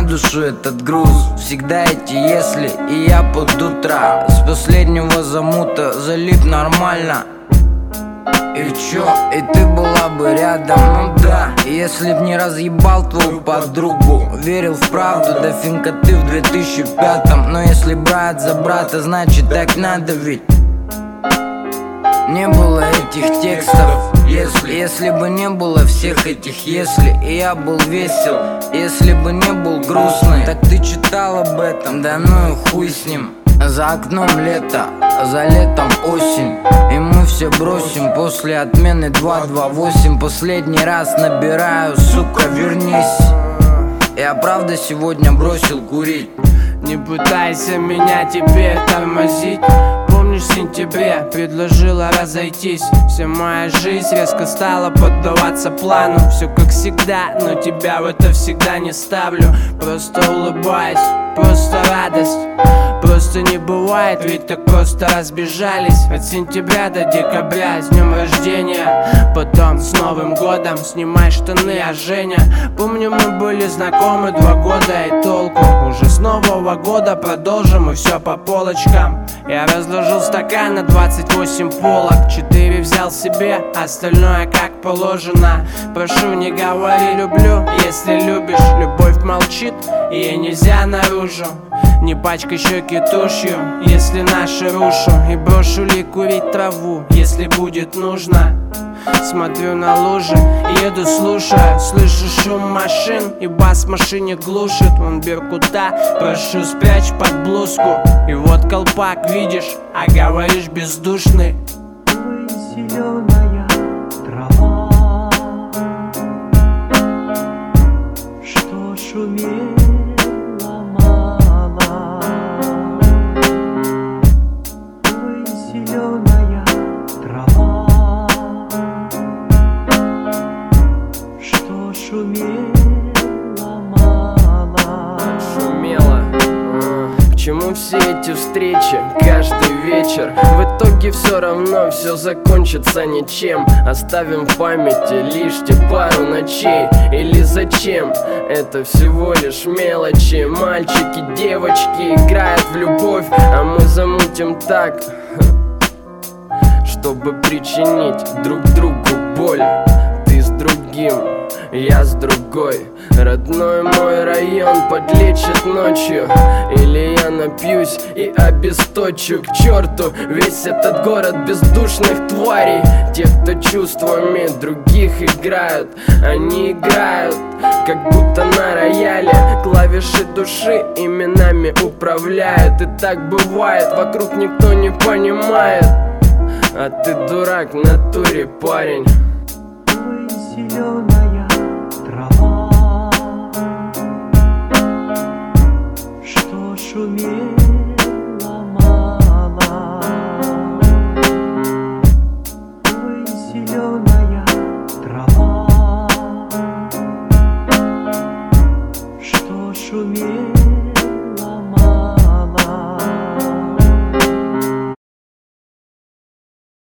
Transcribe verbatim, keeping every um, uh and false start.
душу этот груз. Всегда эти если, и я под утро с последнего замута залип нормально. И чё, и ты была бы рядом, ну да. Если б не разъебал твою подругу, верил в правду, да финка ты в две тысячи пятом. Но если брат за брата, значит так надо ведь. Не было этих текстов, если Если бы не было всех этих если, и я был весел, если бы не был грустный, так ты читал об этом, да ну и хуй с ним. За окном лето, за летом осень, и мы все бросим после отмены два два восемь. Последний раз набираю, сука, вернись. Я правда сегодня бросил курить. Не пытайся меня теперь тормозить. Помнишь, в сентябре предложила разойтись. Вся моя жизнь резко стала поддаваться плану. Все как всегда, но тебя в это всегда не ставлю. Просто улыбаюсь, просто радость. Просто не бывает, ведь так просто разбежались. От сентября до декабря, с днем рождения. Потом с Новым годом снимай штаны, а Женя. Помню, мы были знакомы два года и толку. Уже с Нового года продолжим и все по полочкам. Я разложил стакан на двадцать восемь полок. Четыре взял себе, остальное как положено. Прошу, не говори люблю, если любишь. Любовь молчит, ей нельзя наружу. Не пачкай щеки тушью, если наши рушу. И брошу ли курить траву, если будет нужно. Смотрю на лужи, еду слушая. Слышу шум машин, и бас в машине глушит. Вон беркута, прошу спрячь под блузку. И вот колпак, видишь, а говоришь бездушный. Ой, зеленая трава, что шумела мало. Ой, зеленая трава, что шумела мало. Шумела. К чему все эти встречи каждый вечер? В итоге все равно все закончится ничем. Оставим в памяти лишь те пару ночей. Или зачем? Это всего лишь мелочи. Мальчики, девочки играют в любовь, а мы замутим так, чтобы причинить друг другу боль. Ты с другим, я с другой. Родной мой район подлечит ночью. Или я напьюсь и обесточу к черту весь этот город бездушных тварей. Тех, кто чувствами других играют. Они играют, как будто на рояле. Клавиши души именами управляют. И так бывает, вокруг никто не понимает. А ты дурак в натуре, парень. Ой, зеленая трава, что шумела